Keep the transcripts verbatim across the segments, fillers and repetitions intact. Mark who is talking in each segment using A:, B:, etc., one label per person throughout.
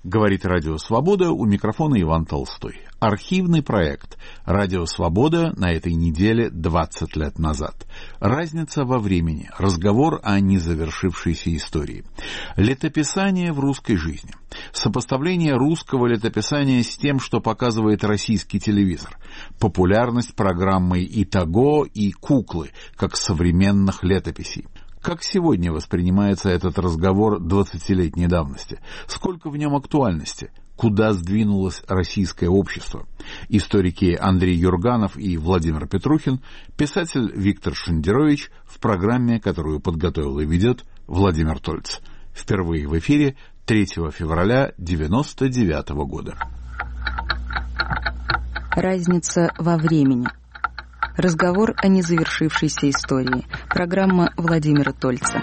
A: Говорит Радио Свобода, у микрофона Иван Толстой. Архивный проект Радио Свобода на этой неделе двадцать лет назад. Разница во времени. Разговор о незавершившейся истории. Летописание в русской жизни. Сопоставление русского летописания с тем, что показывает российский телевизор. Популярность программы «Итого» и «Куклы» как современных летописей. Как сегодня воспринимается этот разговор двадцатилетней давности? Сколько в нем актуальности? Куда сдвинулось российское общество? Историки Андрей Юрганов и Владимир Петрухин, писатель Виктор Шендерович в программе, которую подготовил и ведет Владимир Тольц. Впервые в эфире третьего февраля девяносто девятого года.
B: Разница во времени. Разговор о незавершившейся истории. Программа Владимира Тольца.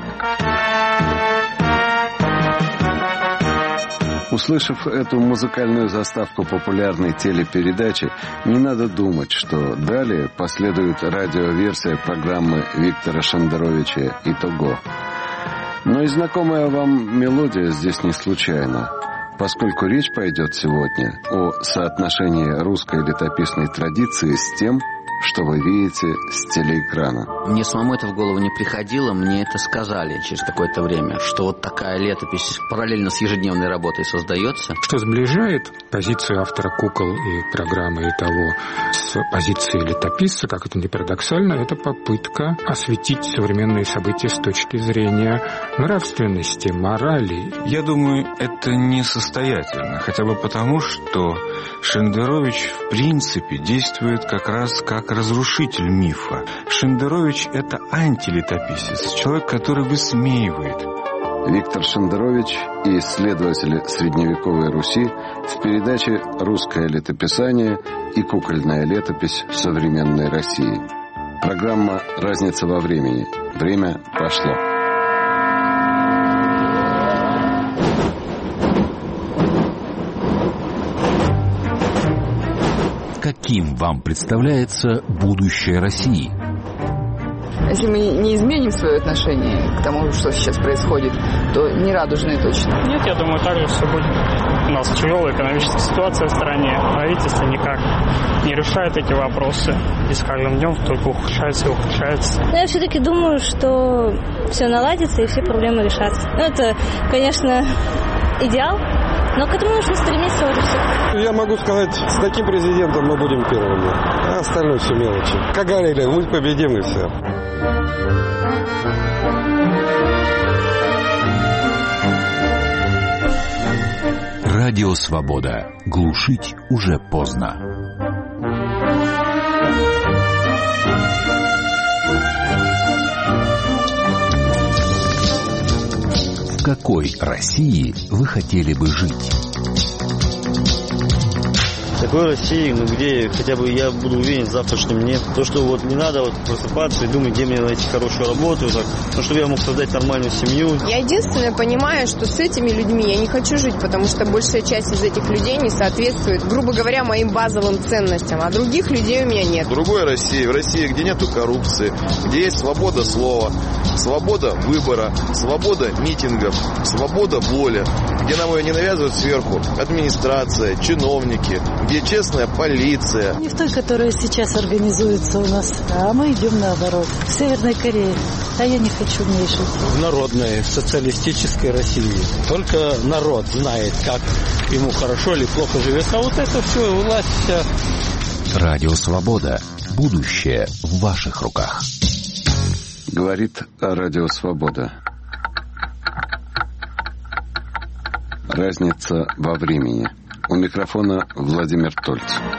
C: Услышав эту музыкальную заставку популярной телепередачи, не надо думать, что далее последует радиоверсия программы Виктора Шендеровича «Итого». Но и знакомая вам мелодия здесь не случайна, поскольку речь пойдет сегодня о соотношении русской летописной традиции с тем, что вы видите с телеэкрана.
D: Мне самому это в голову не приходило, мне это сказали через какое-то время, что вот такая летопись параллельно с ежедневной работой создается.
E: Что сближает позицию автора «Кукол» и программы «Итого» с позицией летописца, как это ни парадоксально, это попытка осветить современные события с точки зрения нравственности, морали.
F: Я думаю, это несостоятельно, хотя бы потому, что Шендерович в принципе действует как раз как разрушитель мифа. Шендерович – это антилетописец, человек, который высмеивает.
C: Виктор Шендерович и исследователи средневековой Руси в передаче «Русское летописание» и «Кукольная летопись в современной России». Программа «Разница во времени». Время пошло.
G: Каким вам представляется будущее России?
H: Если мы не изменим свое отношение к тому, что сейчас происходит, то не радужное точно.
I: Нет, я думаю, так же все будет. У нас тяжелая экономическая ситуация в стране. Правительство никак не решает эти вопросы. И с каждым днем только ухудшается и ухудшается.
J: Но я все-таки думаю, что все наладится и все проблемы решатся. Ну, это, конечно, идеал. Но к этому нужно стремиться, вот и все. Я
K: могу сказать, с таким президентом мы будем первыми. А остальное все мелочи. Как говорили, мы победим и все.
G: Радио Свобода. Глушить уже поздно. В какой России вы хотели бы жить?
L: Такой России, ну где хотя бы я буду уверен в завтрашнем дне. То, что вот не надо вот просыпаться и думать, где мне найти хорошую работу, так, ну, чтобы я мог создать нормальную семью.
M: Я единственное понимаю, что с этими людьми я не хочу жить, потому что большая часть из этих людей не соответствует, грубо говоря, моим базовым ценностям, а других людей у меня нет.
N: В другой России, в России, где нету коррупции, где есть свобода слова, свобода выбора, свобода митингов, свобода воли, где нам ее не навязывают сверху администрация, чиновники, где честная полиция.
O: Не в той, которая сейчас организуется у нас, а мы идем наоборот. В Северной Корее. А я не хочу в ней жить.
P: В народной, в социалистической России. Только народ знает, как ему хорошо или плохо живет. А вот это все, власть вся.
G: Радио Свобода. Будущее в ваших руках.
C: Говорит Радио Свобода. Разница во времени. У микрофона Владимир Тольц.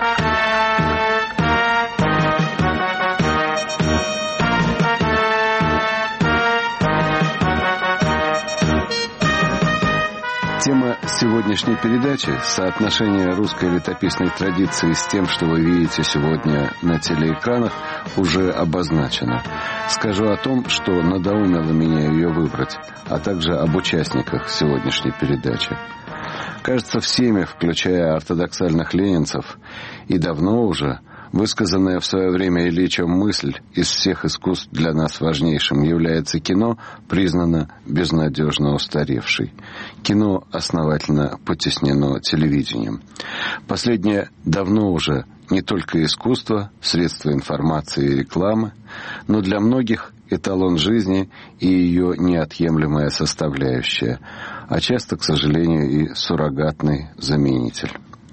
C: Тема сегодняшней передачи – соотношение русской летописной традиции с тем, что вы видите сегодня на телеэкранах, уже обозначена. Скажу о том, что надоумило меня ее выбрать, а также об участниках сегодняшней передачи. Кажется, всеми, включая ортодоксальных ленинцев, и давно уже Высказанная в свое время Ильичем мысль «из всех искусств для нас важнейшим является кино» признана безнадежно устаревшей. Кино основательно потеснено телевидением. Последнее давно уже не только искусство, средство информации и рекламы, но для многих эталон жизни и ее неотъемлемая составляющая, а часто, к сожалению, и суррогатный заменитель.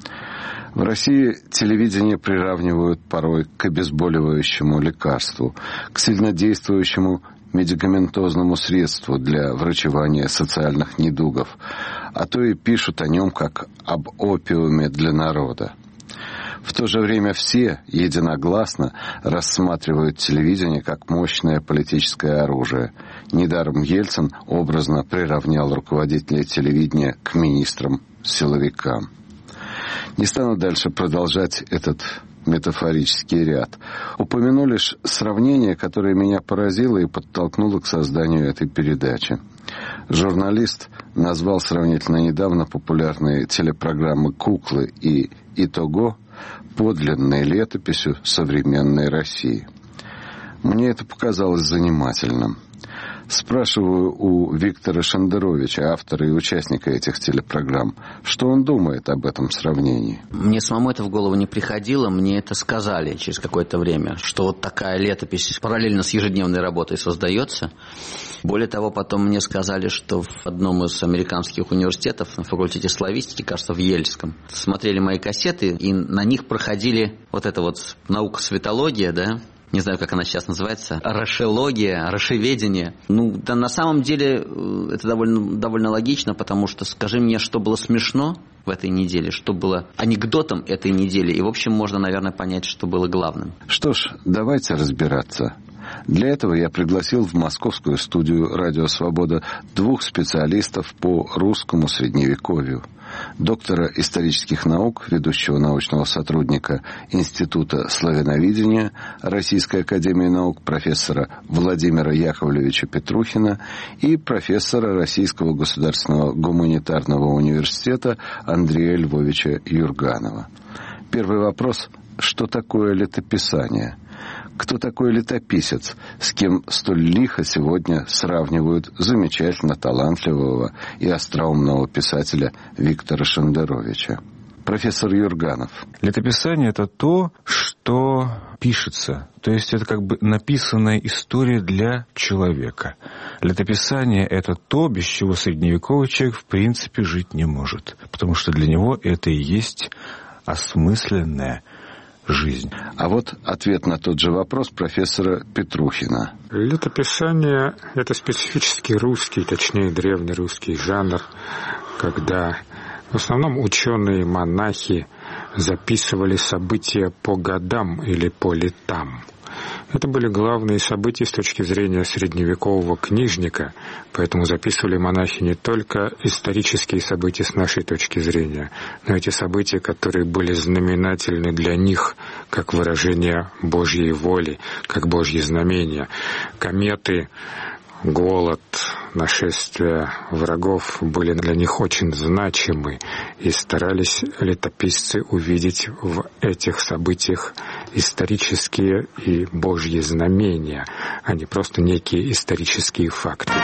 C: В России телевидение приравнивают порой к обезболивающему лекарству, к сильнодействующему медикаментозному средству для врачевания социальных недугов, а то и пишут о нем как об опиуме для народа. В то же время все единогласно рассматривают телевидение как мощное политическое оружие. Недаром Ельцин образно приравнял руководителей телевидения к министрам-силовикам. Не стану дальше продолжать этот метафорический ряд. Упомяну лишь сравнение, которое меня поразило и подтолкнуло к созданию этой передачи. Журналист назвал сравнительно недавно популярные телепрограммы «Куклы» и «Итого» подлинной летописью современной России. Мне это показалось занимательным. Спрашиваю у Виктора Шендеровича, автора и участника этих телепрограмм, что он думает об этом сравнении.
D: Мне самому это в голову не приходило, мне это сказали через какое-то время, что вот такая летопись параллельно с ежедневной работой создается. Более того, потом мне сказали, что в одном из американских университетов, на факультете славистики, кажется, в Ельском, смотрели мои кассеты, и на них проходили вот эта вот наука светология, да, не знаю, как она сейчас называется, рашелогия, рашеведение. Ну, да, на самом деле это довольно, довольно логично, потому что скажи мне, что было смешно в этой неделе, что было анекдотом этой недели, и, в общем, можно, наверное, понять, что было главным.
C: Что ж, давайте разбираться. Для этого я пригласил в московскую студию «Радио Свобода» двух специалистов по русскому средневековью. Доктора исторических наук, ведущего научного сотрудника Института славяноведения Российской академии наук профессора Владимира Яковлевича Петрухина и профессора Российского государственного гуманитарного университета Андрея Львовича Юрганова. Первый вопрос: что такое летописание? Кто такой летописец, с кем столь лихо сегодня сравнивают замечательно талантливого и остроумного писателя Виктора Шендеровича? Профессор Юрганов.
F: Летописание — это то, что пишется. То есть это как бы написанная история для человека. Летописание — это то, без чего средневековый человек в принципе жить не может. Потому что для него это и есть осмысленная жизнь.
C: А вот ответ на тот же вопрос профессора Петрухина.
E: Летописание — это специфический русский, точнее древнерусский жанр, когда в основном ученые, монахи записывали события по годам или по летам. Это были главные события с точки зрения средневекового книжника, поэтому записывали монахи не только исторические события с нашей точки зрения, но эти события, которые были знаменательны для них, как выражение Божьей воли, как Божьи знамения. Кометы, голод, нашествие врагов были для них очень значимы, и старались летописцы увидеть в этих событиях исторические и Божьи знамения, а не просто некие исторические факты.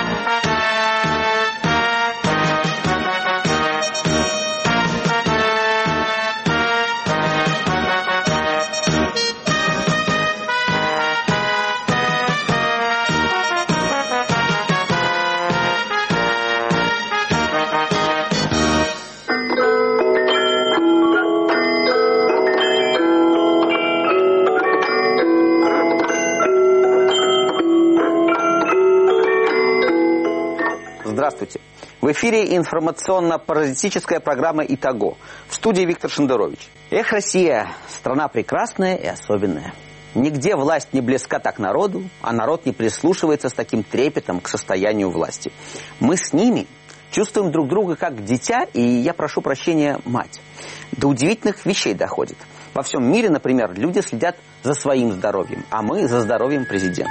Q: Здравствуйте. В эфире информационно-паразитическая программа «Итого». В студии Виктор Шендерович. Эх, Россия, страна прекрасная и особенная. Нигде власть не близка так народу, а народ не прислушивается с таким трепетом к состоянию власти. Мы с ними чувствуем друг друга как дитя, и, я прошу прощения, мать. До удивительных вещей доходит. Во всем мире, например, люди следят за своим здоровьем, а мы за здоровьем президента.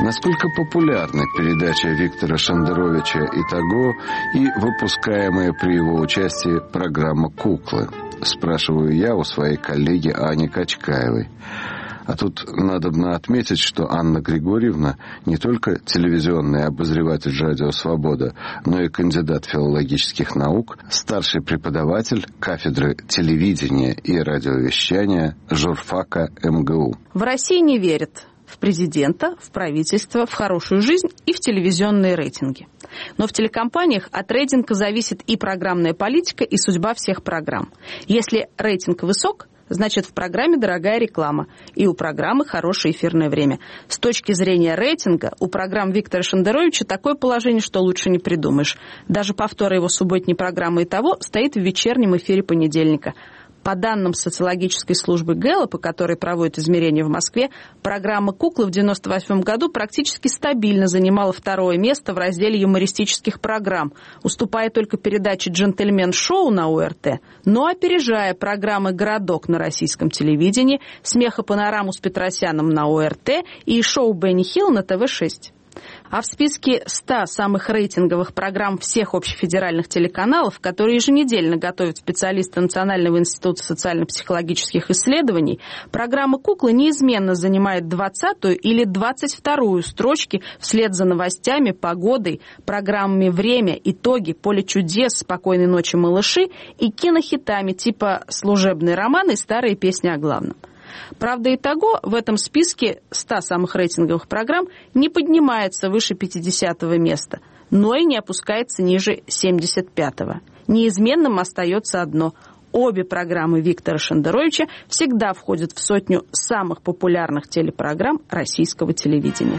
C: Насколько популярна передача Виктора Шендеровича «Итого» и выпускаемая при его участии программа «Куклы»? Спрашиваю я у своей коллеги Ани Качкаевой. А тут надобно отметить, что Анна Григорьевна не только телевизионный обозреватель «Радио Свобода», но и кандидат филологических наук, старший преподаватель кафедры телевидения и радиовещания журфака эм гэ у.
R: В России не верят в президента, в правительство, в хорошую жизнь и в телевизионные рейтинги. Но в телекомпаниях от рейтинга зависит и программная политика, и судьба всех программ. Если рейтинг высок, значит, в программе дорогая реклама, и у программы хорошее эфирное время. С точки зрения рейтинга, у программ Виктора Шендеровича такое положение, что лучше не придумаешь. Даже повтор его субботней программы «Итого» стоит в вечернем эфире понедельника. По данным социологической службы Гэллопа, которая проводит измерения в Москве, программа «Куклы» в девяносто восьмом году практически стабильно занимала второе место в разделе юмористических программ, уступая только передаче «Джентльмен-шоу» на о эр тэ, но опережая программы «Городок» на российском телевидении, «Смехопанораму» с Петросяном на о эр тэ и шоу «Бенни Хилл» на тэ вэ шесть. А в списке ста самых рейтинговых программ всех общефедеральных телеканалов, которые еженедельно готовят специалисты Национального института социально-психологических исследований, программа «Куклы» неизменно занимает двадцатую или двадцать вторую строчки вслед за новостями, погодой, программами «Время», «Итоги», «Поле чудес», «Спокойной ночи, малыши» и кинохитами типа «Служебный роман» и «Старые песни о главном». Правда, «Итого» в этом списке ста самых рейтинговых программ не поднимается выше пятидесятого места, но и не опускается ниже семьдесят пятого. Неизменным остается одно – обе программы Виктора Шендеровича всегда входят в сотню самых популярных телепрограмм российского телевидения.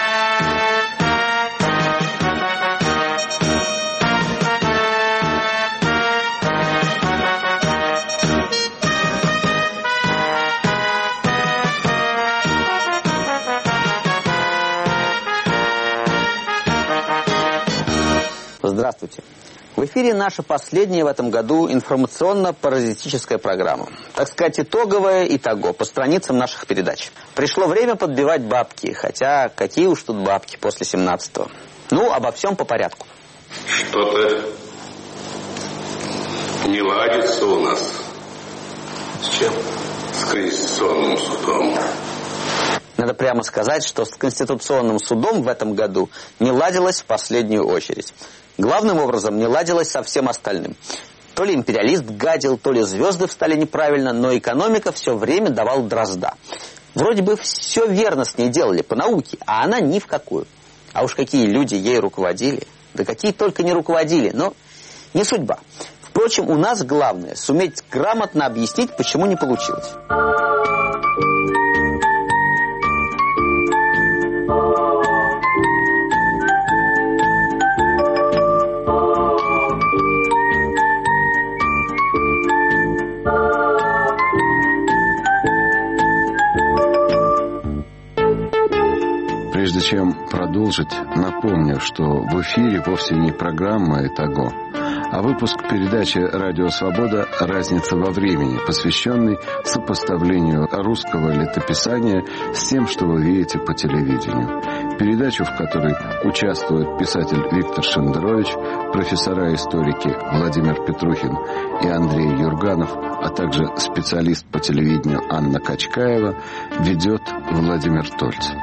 Q: Здравствуйте. В эфире наша последняя в этом году информационно-паразитическая программа. Так сказать, итоговая «Итого» по страницам наших передач. Пришло время подбивать бабки, хотя какие уж тут бабки после семнадцатого. Ну, обо всем по порядку.
S: Что-то не ладится у нас. С чем? С Конституционным судом.
Q: Надо прямо сказать, что с Конституционным судом в этом году не ладилось в последнюю очередь. Главным образом не ладилось со всем остальным. То ли империалист гадил, то ли звезды встали неправильно, но экономика все время давала дрозда. Вроде бы все верно с ней делали по науке, а она ни в какую. А уж какие люди ей руководили, да какие только не руководили, но не судьба. Впрочем, у нас главное суметь грамотно объяснить, почему не получилось.
C: Прежде чем продолжить, напомню, что в эфире вовсе не программа «Итого», а выпуск передачи «Радио Свобода. Разница во времени», посвященный сопоставлению русского летописания с тем, что вы видите по телевидению. Передачу, в которой участвуют писатель Виктор Шендерович, профессора-историки Владимир Петрухин и Андрей Юрганов, а также специалист по телевидению Анна Качкаева, ведет Владимир Тольцев.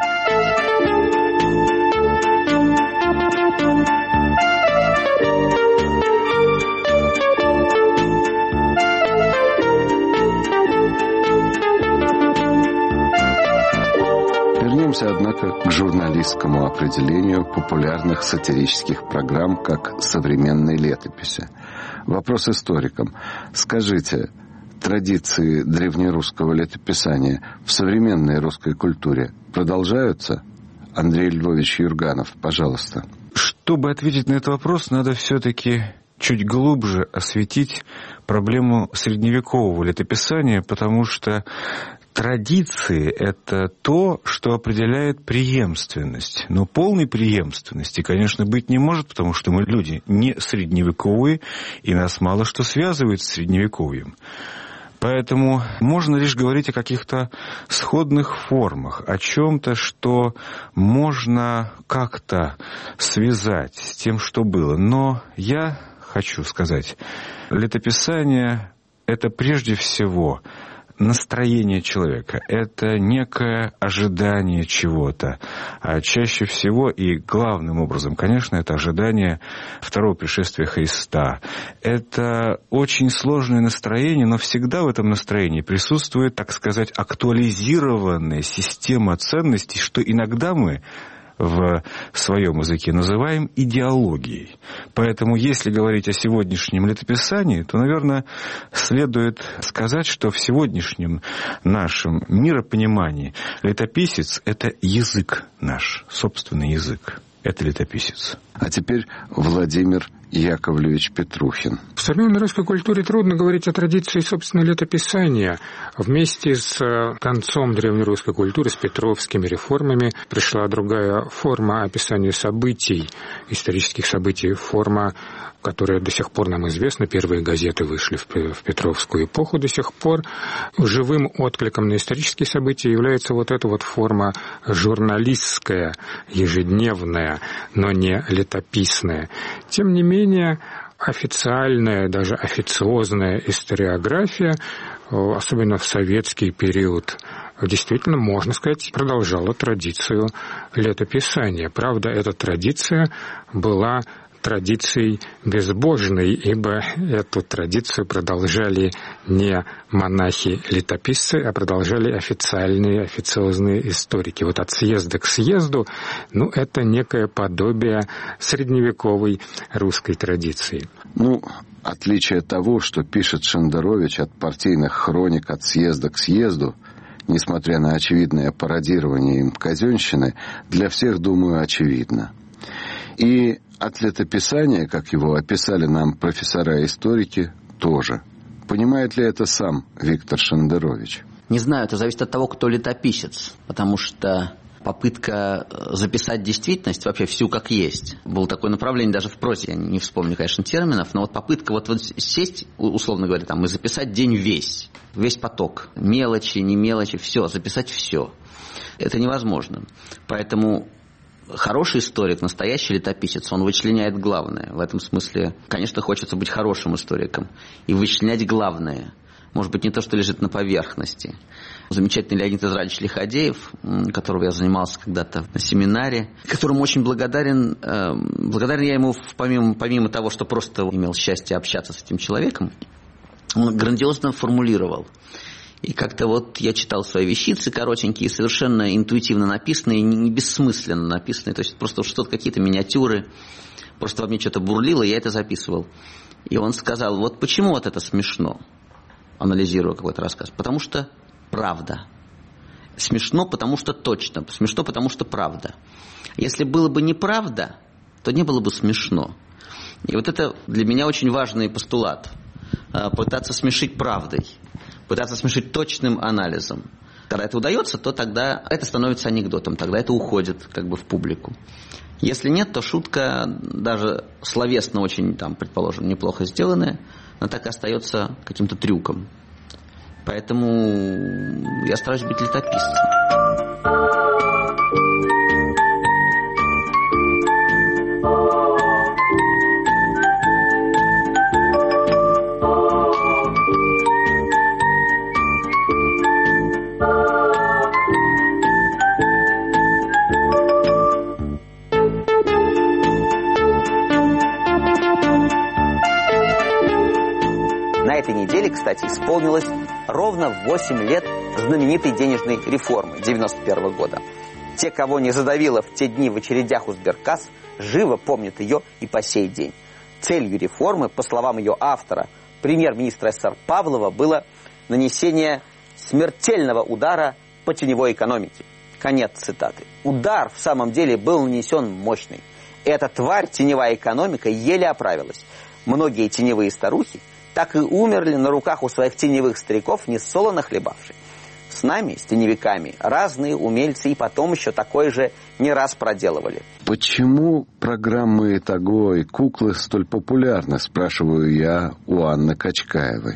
C: Вернемся, однако, к журналистскому определению популярных сатирических программ как современной летописи. Вопрос историкам. Скажите, традиции древнерусского летописания в современной русской культуре продолжаются? Андрей Львович Юрганов, пожалуйста.
F: Чтобы ответить на этот вопрос, надо все-таки чуть глубже осветить проблему средневекового летописания, потому что традиции – это то, что определяет преемственность. Но полной преемственности, конечно, быть не может, потому что мы люди не средневековые, и нас мало что связывает с средневековьем. Поэтому можно лишь говорить о каких-то сходных формах, о чем-то, что можно как-то связать с тем, что было. Но я хочу сказать, летописание — это прежде всего настроение человека, это некое ожидание чего-то. А чаще всего и главным образом, конечно, это ожидание второго пришествия Христа. Это очень сложное настроение, но всегда в этом настроении присутствует, так сказать, актуализированная система ценностей, что иногда мы в своем языке называем идеологией. Поэтому, если говорить о сегодняшнем летописании, то, наверное, следует сказать, что в сегодняшнем нашем миропонимании летописец — это язык наш, собственный язык. Это летописец.
C: А теперь Владимир Яковлевич Петрухин.
E: В современной русской культуре трудно говорить о традиции, собственно, летописания. Вместе с концом древнерусской культуры, с петровскими реформами, пришла другая форма описания событий, исторических событий, форма, которая до сих пор нам известна. Первые газеты вышли в Петровскую эпоху. До сих пор живым откликом на исторические события является вот эта вот форма журналистская, ежедневная, но не летописная. Тем не менее, официальная, даже официозная историография, особенно в советский период, действительно, можно сказать, продолжала традицию летописания. Правда, эта традиция была традицией безбожной, ибо эту традицию продолжали не монахи-летописцы, а продолжали официальные, официозные историки. Вот от съезда к съезду, ну, это некое подобие средневековой русской традиции.
C: Ну, отличие того, что пишет Шендерович от партийных хроник от съезда к съезду, несмотря на очевидное пародирование им казенщины, для всех, думаю, очевидно. И от летописания, как его описали нам профессора-историки, тоже. Понимает ли это сам Виктор Шендерович?
D: Не знаю, это зависит от того, кто летописец, потому что попытка записать действительность вообще всю как есть. Было такое направление даже в прозе, я не вспомню, конечно, терминов, но вот попытка вот, вот сесть, условно говоря, там, и записать день весь, весь поток, мелочи, не мелочи, все, записать все. Это невозможно. Поэтому хороший историк, настоящий летописец, он вычленяет главное. В этом смысле, конечно, хочется быть хорошим историком и вычленять главное. Может быть, не то, что лежит на поверхности. Замечательный Леонид Израильевич Лиходеев, которого я занимался когда-то на семинаре, которому очень благодарен. Благодарен я ему помимо, помимо того, что просто имел счастье общаться с этим человеком, он грандиозно формулировал. И как-то вот я читал свои вещицы коротенькие, совершенно интуитивно написанные, не бессмысленно написанные. То есть просто что-то, какие-то миниатюры, просто во мне что-то бурлило, я это записывал. И он сказал, вот почему вот это смешно, анализируя какой-то рассказ. Потому что правда. Смешно, потому что точно. Смешно, потому что правда. Если было бы неправда, то не было бы смешно. И вот это для меня очень важный постулат. Пытаться смешить правдой. Пытаться смешить точным анализом. Когда это удается, то тогда это становится анекдотом, тогда это уходит как бы в публику. Если нет, то шутка, даже словесно очень, там, предположим, неплохо сделанная, она так и остается каким-то трюком. Поэтому я стараюсь быть летописцем.
Q: На этой неделе, кстати, исполнилось ровно восемь лет знаменитой денежной реформы девяносто первого года. Те, кого не задавило в те дни в очередях у сберкасс, живо помнят ее и по сей день. Целью реформы, по словам ее автора, премьер-министра СССР Павлова, было нанесение смертельного удара по теневой экономике. Конец цитаты. Удар в самом деле был нанесен мощный. Эта тварь, теневая экономика, еле оправилась. Многие теневые старухи так и умерли на руках у своих теневых стариков, несолоно хлебавши. С нами, с теневиками, разные умельцы и потом еще такое же не раз проделывали.
C: Почему программы «Итого» и «Куклы» столь популярны, спрашиваю я у Анны Качкаевой.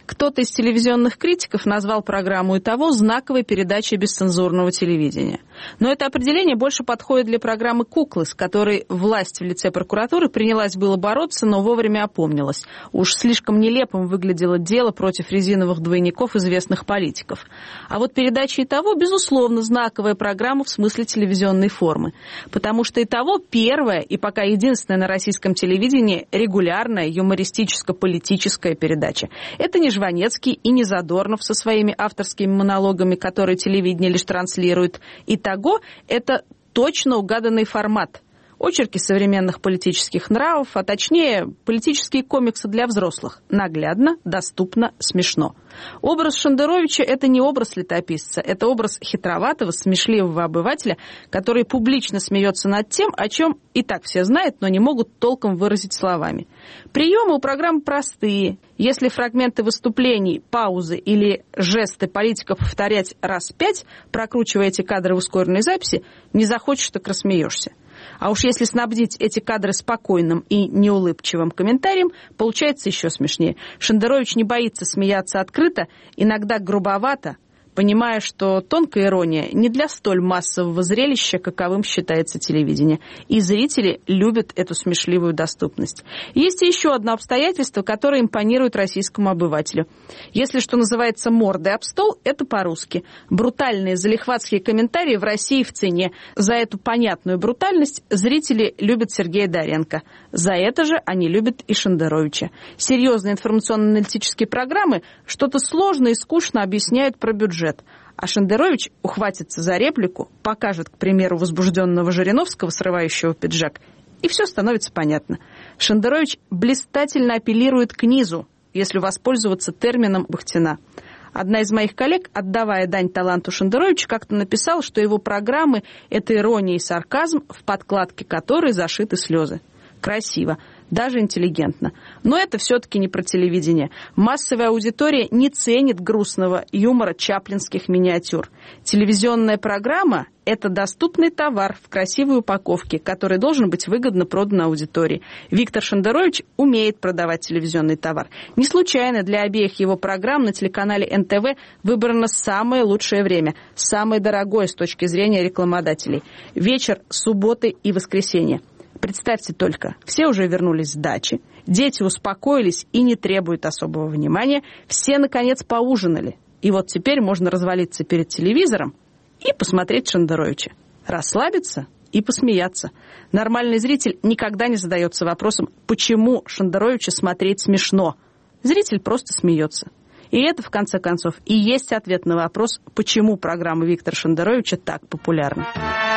R: Кто-то из телевизионных критиков назвал программу «И того» знаковой передачей бесцензурного телевидения. Но это определение больше подходит для программы «Куклы», с которой власть в лице прокуратуры принялась было бороться, но вовремя опомнилась. Уж слишком нелепым выглядело дело против резиновых двойников известных политиков. А вот передача «И того» безусловно знаковая программа в смысле телевизионной формы. Потому что «И того» первая и пока единственная на российском телевидении регулярная юмористическо-политическая передача. Это не Жванецкий и не Задорнов со своими авторскими монологами, которые телевидение лишь транслирует. «И того» — это точно угаданный формат. Очерки современных политических нравов, а точнее политические комиксы для взрослых. Наглядно, доступно, смешно. Образ Шендеровича – это не образ летописца, это образ хитроватого, смешливого обывателя, который публично смеется над тем, о чем и так все знают, но не могут толком выразить словами. Приемы у программы простые. Если фрагменты выступлений, паузы или жесты политиков повторять раз пять, прокручивая эти кадры в ускоренной записи, не захочешь, так рассмеешься. А уж если снабдить эти кадры спокойным и неулыбчивым комментарием, получается еще смешнее. Шендерович не боится смеяться открыто, иногда грубовато, понимая, что тонкая ирония не для столь массового зрелища, каковым считается телевидение. И зрители любят эту смешливую доступность. Есть и еще одно обстоятельство, которое импонирует российскому обывателю. Если, что называется, мордой об стол, это по-русски. Брутальные залихватские комментарии в России в цене. За эту понятную брутальность зрители любят Сергея Доренко. За это же они любят и Шендеровича. Серьезные информационно-аналитические программы что-то сложно и скучно объясняют про бюджет. А Шендерович ухватится за реплику, покажет, к примеру, возбужденного Жириновского, срывающего пиджак, и все становится понятно. Шендерович блистательно апеллирует к низу, если воспользоваться термином Бахтина. Одна из моих коллег, отдавая дань таланту Шендеровича, как-то написала, что его программы – это ирония и сарказм, в подкладке которой зашиты слезы. Красиво, даже интеллигентно. Но это все-таки не про телевидение. Массовая аудитория не ценит грустного юмора чаплинских миниатюр. Телевизионная программа – это доступный товар в красивой упаковке, который должен быть выгодно продан аудитории. Виктор Шендерович умеет продавать телевизионный товар. Не случайно для обеих его программ на телеканале эн тэ вэ выбрано самое лучшее время, самое дорогое с точки зрения рекламодателей – вечер субботы и воскресенья. Представьте только, все уже вернулись с дачи, дети успокоились и не требуют особого внимания, все, наконец, поужинали. И вот теперь можно развалиться перед телевизором и посмотреть Шендеровича, расслабиться и посмеяться. Нормальный зритель никогда не задается вопросом, почему Шендеровича смотреть смешно. Зритель просто смеется. И это, в конце концов, и есть ответ на вопрос, почему программа Виктора Шендеровича так популярна.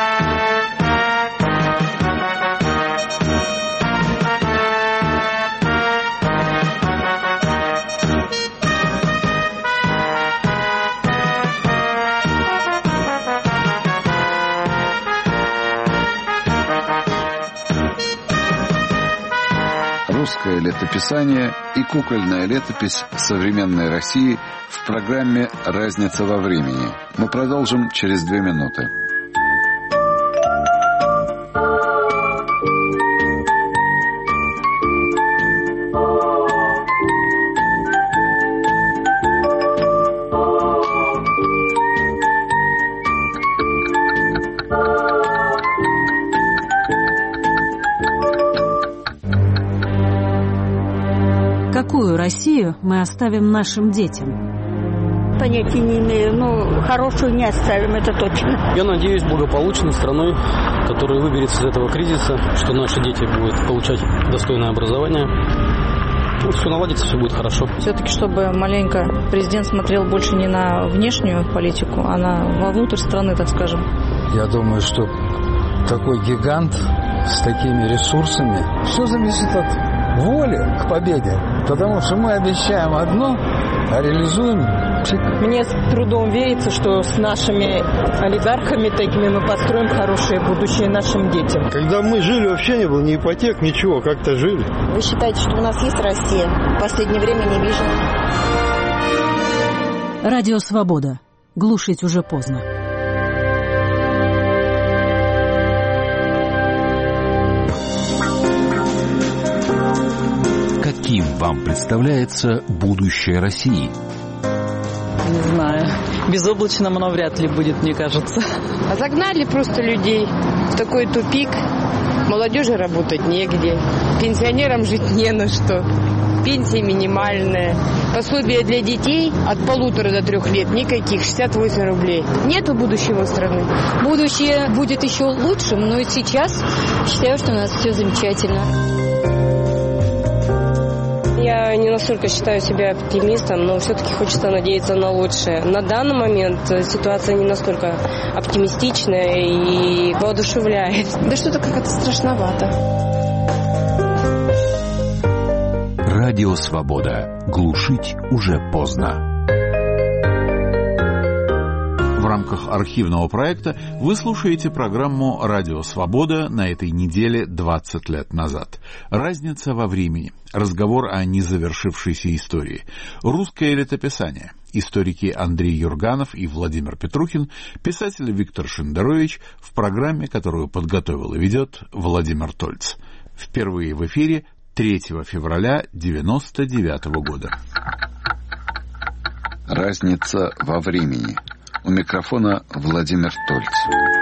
C: Русское летописание и кукольная летопись современной России в программе «Разница во времени». Мы продолжим через две минуты.
T: Какую Россию мы оставим нашим детям?
U: Понятия не имею, но хорошую не оставим, это точно.
V: Я надеюсь, благополучной страной, которая выберется из этого кризиса, что наши дети будут получать достойное образование. Вот все наладится, все будет хорошо.
W: Все-таки, чтобы маленько президент смотрел больше не на внешнюю политику, а на вовнутрь страны, так скажем.
X: Я думаю, что такой гигант с такими ресурсами, все зависит от воли к победе, потому что мы обещаем одно, а реализуем.
Y: Мне с трудом верится, что с нашими олигархами такими мы построим хорошее будущее нашим детям.
K: Когда мы жили, вообще не было ни ипотек, ничего, как-то жили.
Z: Вы считаете, что у нас есть Россия? В последнее время не вижу.
T: Радио «Свобода». Глушить уже поздно.
G: Каким вам представляется будущее России?
A: Не знаю. Безоблачным оно вряд ли будет, мне кажется.
M: А загнали просто людей в такой тупик. Молодежи работать негде. Пенсионерам жить не на что. Пенсия минимальная. Пособие для детей от полутора до трех лет никаких, шестьдесят восемь рублей. Нету будущего страны.
B: Будущее будет еще лучшим, но и сейчас считаю, что у нас все замечательно.
H: Я не настолько считаю себя оптимистом, но все-таки хочется надеяться на лучшее. На данный момент ситуация не настолько оптимистичная и воодушевляет.
M: Да что-то как-то страшновато.
G: Радио «Свобода». Глушить уже поздно.
I: В рамках архивного проекта вы слушаете программу «Радио Свобода» на этой неделе двадцать лет назад. Разница во времени. Разговор о незавершившейся истории. Русское летописание. Историки Андрей Юрганов и Владимир Петрухин, писатель Виктор Шендерович в программе, которую подготовил и ведет Владимир Тольц. Впервые в эфире третьего февраля девяносто девятого года.
C: Разница во времени. У микрофона Владимир Тольц.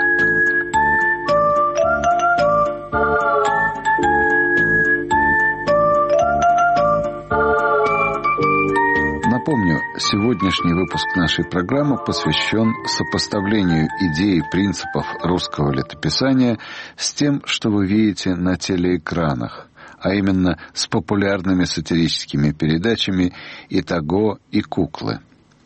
C: Напомню, сегодняшний выпуск нашей программы посвящен сопоставлению идей и принципов русского летописания с тем, что вы видите на телеэкранах, а именно с популярными сатирическими передачами «Итого» и «Куклы».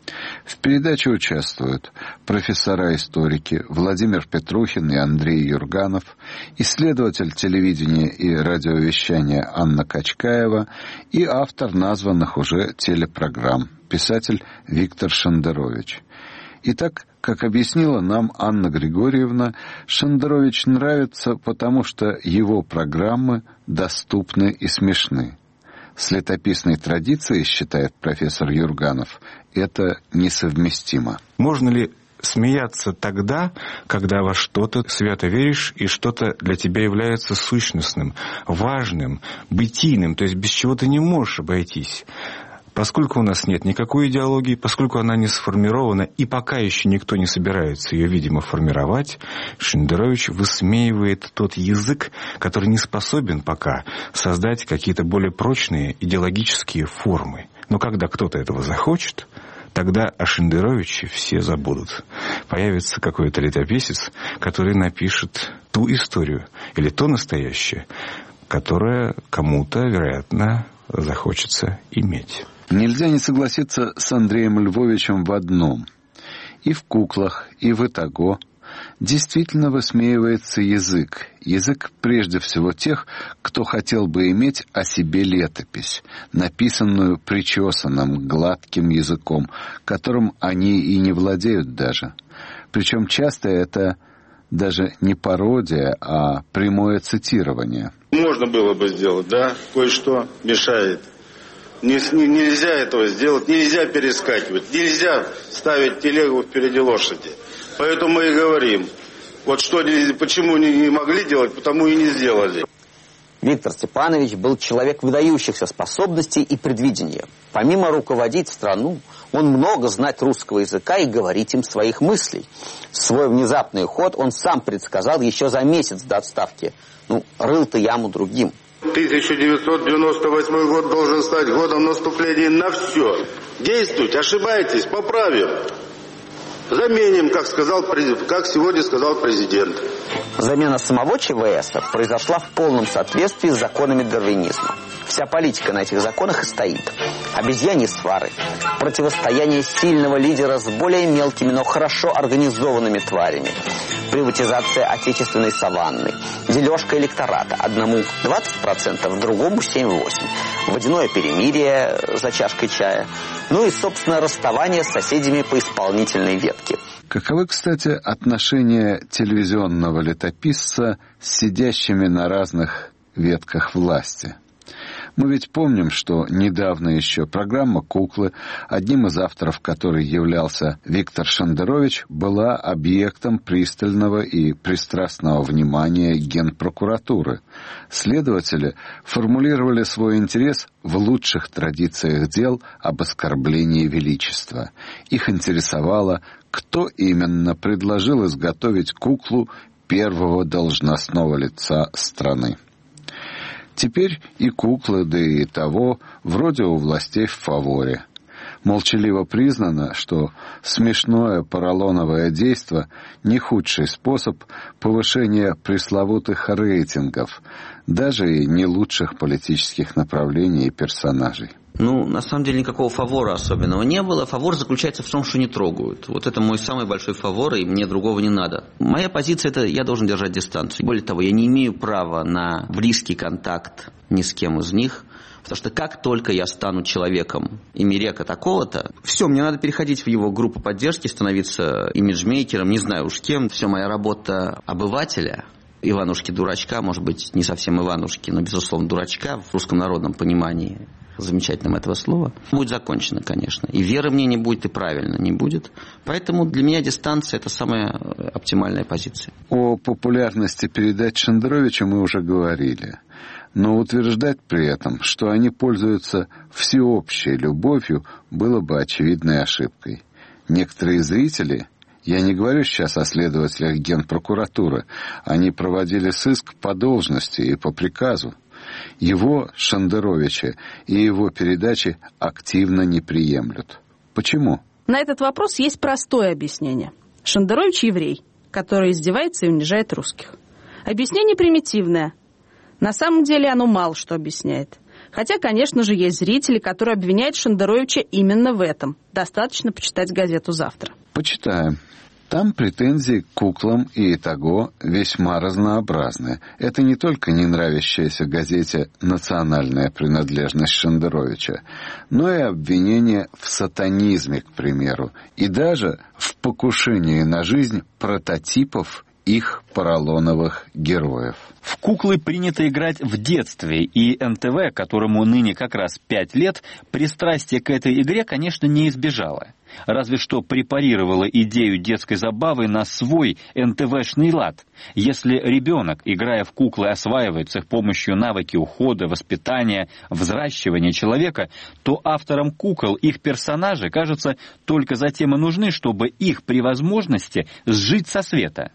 C: В передаче участвуют профессора-историки Владимир Петрухин и Андрей Юрганов, исследователь телевидения и радиовещания Анна Качкаева и автор названных уже телепрограмм, писатель Виктор Шендерович. Итак, как объяснила нам Анна Григорьевна, Шендерович нравится, потому что его программы доступны и смешны. С летописной традицией, считает профессор Юрганов, это несовместимо.
F: Можно ли смеяться тогда, когда во что-то свято веришь и что-то для тебя является сущностным, важным, бытийным, то есть без чего ты не можешь обойтись? Поскольку у нас нет никакой идеологии, поскольку она не сформирована, и пока еще никто не собирается ее, видимо, формировать, Шендерович высмеивает тот язык, который не способен пока создать какие-то более прочные идеологические формы. Но когда кто-то этого захочет, тогда о Шендеровиче все забудут. Появится какой-то летописец, который напишет ту историю или то настоящее, которое кому-то, вероятно, захочется иметь.
C: Нельзя не согласиться с Андреем Львовичем в одном. И в «Куклах», и в «Итого» действительно высмеивается язык. Язык прежде всего тех, кто хотел бы иметь о себе летопись, написанную причесанным, гладким языком, которым они и не владеют даже. Причем часто это даже не пародия, а прямое цитирование.
J: Можно было бы сделать, да, кое-что мешает. Не, не, нельзя этого сделать, нельзя перескакивать, нельзя ставить телегу впереди лошади. Поэтому мы и говорим, вот что, почему не, не могли делать, потому и не сделали.
Q: Виктор Степанович был человек выдающихся способностей и предвидения. Помимо руководить страну, он много знать русского языка и говорить им своих мыслей. Свой внезапный уход он сам предсказал еще за месяц до отставки. Ну, рыл-то яму другим.
J: тысяча девятьсот девяносто восьмой год должен стать годом наступления на все. Действуйте, ошибаетесь, поправим. Заменим, как, сказал, как сегодня сказал президент.
Q: Замена самого ЧВС произошла в полном соответствии с законами дарвинизма. Вся политика на этих законах и стоит. Обезьяньи свары, противостояние сильного лидера с более мелкими, но хорошо организованными тварями, приватизация отечественной саванны, дележка электората. Одному двадцать процентов, другому семь-восемь процентов. Водяное перемирие за чашкой чая. Ну и, собственно, расставание с соседями по исполнительной ветке.
C: Каковы, кстати, отношения телевизионного летописца с сидящими на разных ветках власти? Мы ведь помним, что недавно еще программа «Куклы», одним из авторов которой являлся Виктор Шендерович, была объектом пристального и пристрастного внимания Генпрокуратуры. Следователи формулировали свой интерес в лучших традициях дел об оскорблении величества. Их интересовало, кто именно предложил изготовить куклу первого должностного лица страны. Теперь и куклы, да и того, вроде у властей в фаворе. Молчаливо признано, что смешное поролоновое действо – не худший способ повышения пресловутых рейтингов, даже и не лучших политических направлений и персонажей.
D: Ну, на самом деле, никакого фавора особенного не было. Фавор заключается в том, что не трогают. Вот это мой самый большой фавор, и мне другого не надо. Моя позиция – это я должен держать дистанцию. Более того, я не имею права на близкий контакт ни с кем из них, потому что как только я стану человеком Имерека такого-то, все, мне надо переходить в его группу поддержки, становиться имиджмейкером, не знаю уж кем. Все, моя работа обывателя – Иванушки-дурачка, может быть, не совсем Иванушки, но, безусловно, дурачка в русском народном понимании, замечательном этого слова, будет закончено, конечно. И веры мне не будет, и правильно не будет. Поэтому для меня дистанция – это самая оптимальная позиция.
C: О популярности передач Шендеровича мы уже говорили. Но утверждать при этом, что они пользуются всеобщей любовью, было бы очевидной ошибкой. Некоторые зрители... Я не говорю сейчас о следователях Генпрокуратуры. Они проводили сыск по должности и по приказу. Его, Шендеровича, и его передачи активно не приемлют. Почему?
R: На этот вопрос есть простое объяснение. Шендерович еврей, который издевается и унижает русских. Объяснение примитивное. На самом деле оно мало что объясняет. Хотя, конечно же, есть зрители, которые обвиняют Шендеровича именно в этом. Достаточно почитать газету «Завтра».
C: Почитаем. Там претензии к куклам и итого весьма разнообразны. Это не только не нравящаяся газете национальная принадлежность Шендеровича, но и обвинения в сатанизме, к примеру, и даже в покушении на жизнь прототипов их поролоновых героев.
E: В куклы принято играть в детстве, и эн тэ вэ, которому ныне как раз пять лет, пристрастие к этой игре, конечно, не избежало. Разве что препарировала идею детской забавы на свой эн тэ вэ-шный лад. Если ребенок, играя в куклы, осваивает с их помощью навыки ухода, воспитания, взращивания человека, то авторам кукол их персонажи, кажется, только затем и нужны, чтобы их при возможности сжить со света.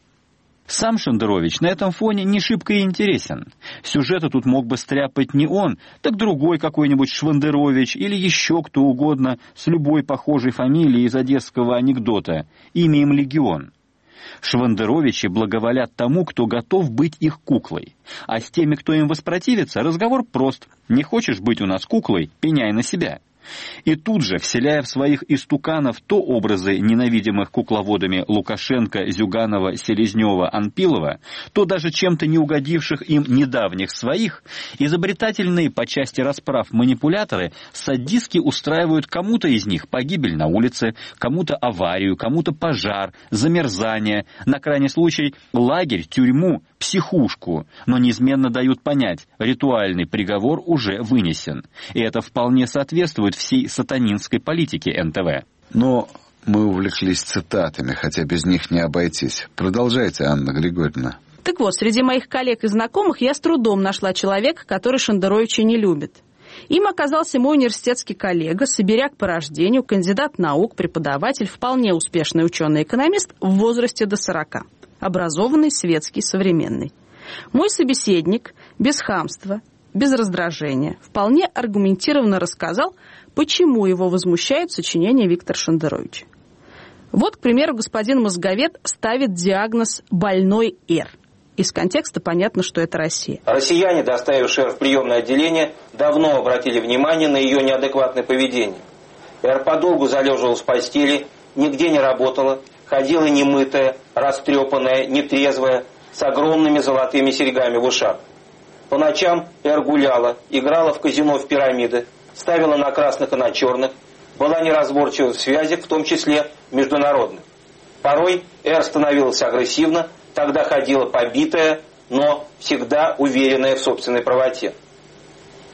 E: Сам Шендерович на этом фоне не шибко и интересен. Сюжеты тут мог бы стряпать не он, так другой какой-нибудь Швендерович или еще кто угодно с любой похожей фамилией из одесского анекдота. Имя им легион. Швендеровичи благоволят тому, кто готов быть их куклой. А с теми, кто им воспротивится, разговор прост. Не хочешь быть у нас куклой, пеняй на себя. И тут же, вселяя в своих истуканов то образы ненавидимых кукловодами Лукашенко, Зюганова, Селезнева, Анпилова, то даже чем-то не угодивших им недавних своих, изобретательные по части расправ манипуляторы садистски устраивают кому-то из них погибель на улице, кому-то аварию, кому-то пожар, замерзание, на крайний случай лагерь, тюрьму, психушку, но неизменно дают понять, ритуальный приговор уже вынесен. И это вполне соответствует всей сатанинской политике эн тэ вэ.
C: Но мы увлеклись цитатами, хотя без них не обойтись. Продолжайте, Анна Григорьевна.
R: Так вот, среди моих коллег и знакомых я с трудом нашла человека, который Шендеровича не любит. Им оказался мой университетский коллега, сибиряк по рождению, кандидат наук, преподаватель, вполне успешный ученый-экономист в возрасте до сорока. Образованный, светский, современный. Мой собеседник без хамства, без раздражения, вполне аргументированно рассказал, почему его возмущают сочинения Виктора Шендеровича. Вот, к примеру, господин мозговед ставит диагноз «больной Р». Из контекста понятно, что это Россия.
L: Россияне, доставившие Р в приемное отделение, давно обратили внимание на ее неадекватное поведение. Р подолгу залеживалась в постели, нигде не работала, ходила немытая, растрепанная, нетрезвая, с огромными золотыми серьгами в ушах. По ночам Эр гуляла, играла в казино в пирамиды, ставила на красных и на черных, была неразборчива в связях, в том числе международных. Порой Эр становилась агрессивна, тогда ходила побитая, но всегда уверенная в собственной правоте.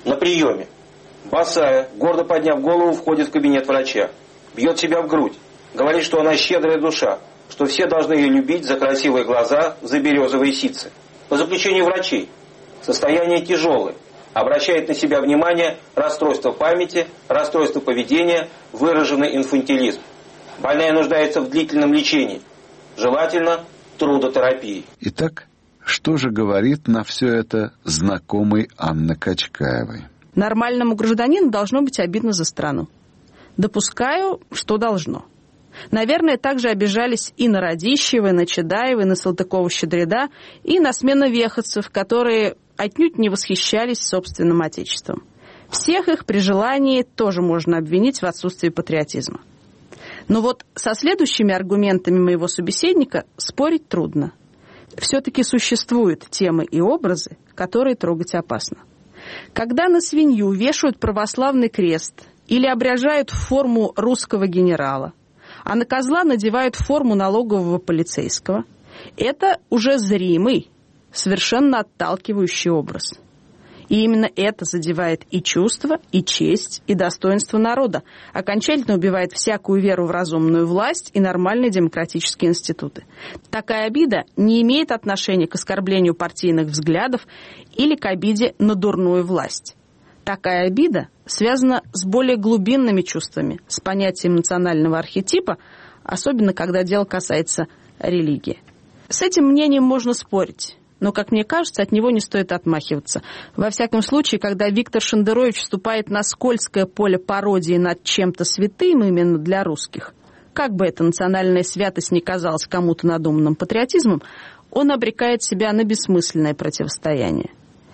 L: на приеме. Босая, гордо подняв голову, входит в кабинет врача. Бьет себя в грудь. Говорит, что она щедрая душа, что все должны ее любить за красивые глаза, за березовые сицы. По заключению врачей, состояние тяжелое. Обращает на себя внимание расстройство памяти, расстройство поведения, выраженный инфантилизм. Больная нуждается в длительном лечении, желательно трудотерапии.
C: Итак, что же говорит на все это знакомый Анны Качкаевой?
R: Нормальному гражданину должно быть обидно за страну. Допускаю, что должно. Наверное, также обижались и на Радищева, и на Чедаева, и на Салтыкова-Щедреда, и на сменовеховцев, которые отнюдь не восхищались собственным отечеством. Всех их при желании тоже можно обвинить в отсутствии патриотизма. Но вот со следующими аргументами моего собеседника спорить трудно. Все-таки существуют темы и образы, которые трогать опасно. Когда на свинью вешают православный крест или обряжают в форму русского генерала, а на козла надевают форму налогового полицейского, это уже зримый, совершенно отталкивающий образ. И именно это задевает и чувства, и честь, и достоинство народа, окончательно убивает всякую веру в разумную власть и нормальные демократические институты. Такая обида не имеет отношения к оскорблению партийных взглядов или к обиде на дурную власть. Такая обида связана с более глубинными чувствами, с понятием национального архетипа, особенно когда дело касается религии. С этим мнением можно спорить. Но, как мне кажется, от него не стоит отмахиваться. Во всяком случае, когда Виктор Шендерович вступает на скользкое поле пародии над чем-то святым именно для русских, как бы эта национальная святость ни казалась кому-то надуманным патриотизмом, он обрекает себя на бессмысленное противостояние.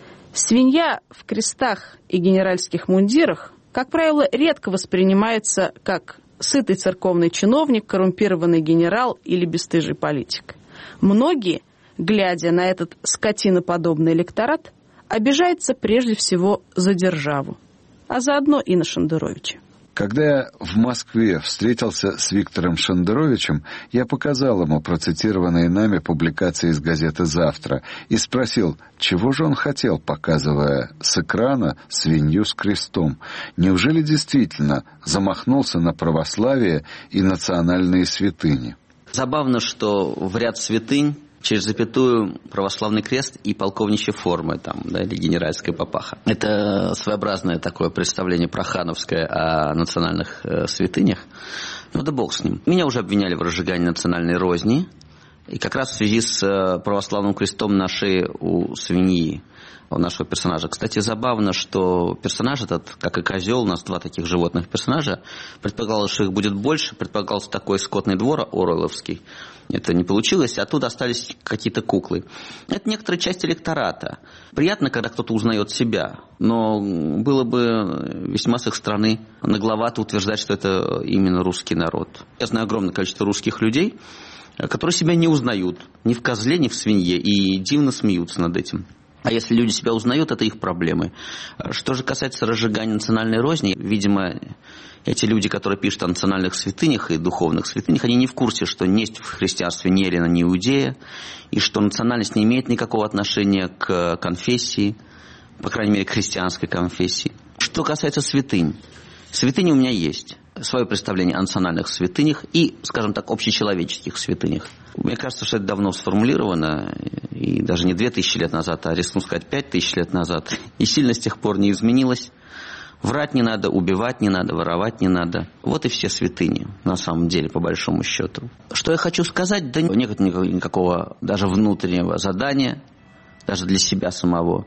R: Свинья в крестах и генеральских мундирах, как правило, редко воспринимается как сытый церковный чиновник, коррумпированный генерал или бесстыжий политик. Многие, глядя на этот скотиноподобный электорат, обижается прежде всего за державу, а заодно и на Шендеровича.
C: Когда я в Москве встретился с Виктором Шендеровичем, я показал ему процитированные нами публикации из газеты «Завтра» и спросил, чего же он хотел, показывая с экрана свинью с крестом. Неужели действительно замахнулся на православие и национальные святыни?
D: Забавно, что в ряд святынь через запятую православный крест и полковничья форма, там, да, или генеральская папаха. Это своеобразное такое представление прохановское о национальных э, святынях. Ну да бог с ним. Меня уже обвиняли в разжигании национальной розни. И как раз в связи с э, православным крестом на шее у свиньи, у нашего персонажа. Кстати, забавно, что персонаж этот, как и козел, у нас два таких животных персонажа, предполагалось, что их будет больше, предполагался такой скотный двор оруэлловский. Это не получилось, а тут остались какие-то куклы. Это некоторая часть электората. Приятно, когда кто-то узнает себя, но было бы весьма с их стороны нагловато утверждать, что это именно русский народ. Я знаю огромное количество русских людей, которые себя не узнают ни в козле, ни в свинье, и дивно смеются над этим. А если люди себя узнают, это их проблемы. Что же касается разжигания национальной розни, видимо, эти люди, которые пишут о национальных святынях и духовных святынях, они не в курсе, что нет в христианстве ни Эллина, ни Иудея, и что национальность не имеет никакого отношения к конфессии, по крайней мере, к христианской конфессии. Что касается святынь, святыни у меня есть. Свое представление о национальных святынях и, скажем так, общечеловеческих святынях. Мне кажется, что это давно сформулировано, и даже не две тысячи лет назад, а, рискну сказать, пять тысяч лет назад, и сильно с тех пор не изменилось. Врать не надо, убивать не надо, воровать не надо. Вот и все святыни, на самом деле, по большому счету. Что я хочу сказать? Да нет никакого даже внутреннего задания, даже для себя самого.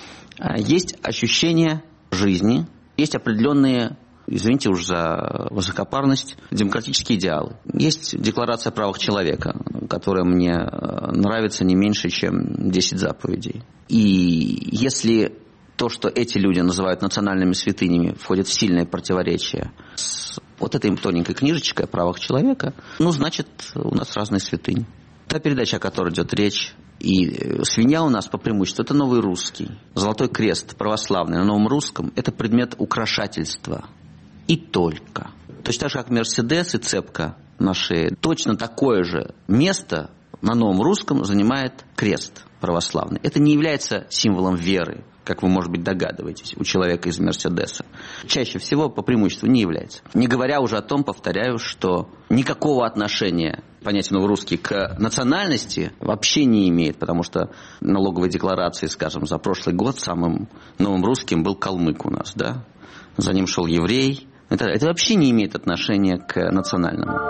D: Есть ощущение жизни, есть определенные, извините уж за высокопарность, демократические идеалы. Есть декларация о правах человека, которая мне нравится не меньше, чем десять заповедей. И если то, что эти люди называют национальными святынями, входит в сильное противоречие с вот этой тоненькой книжечкой о правах человека, ну, значит, у нас разные святыни. Та передача, о которой идет речь, и свинья у нас по преимуществу, это новый русский. Золотой крест православный на новом русском – это предмет украшательства. И только. Точно так же, как Мерседес и цепка на шее, точно такое же место на новом русском занимает крест православный. Это не является символом веры. как вы, может быть, догадываетесь, у человека из Мерседеса, чаще всего по преимуществу не является. Не говоря уже о том, повторяю, что никакого отношения, понятие новорусский, к национальности вообще не имеет, потому что налоговой декларации, скажем, за прошлый год самым новым русским был калмык у нас, да? За ним шел еврей. Это, это вообще не имеет отношения к национальному.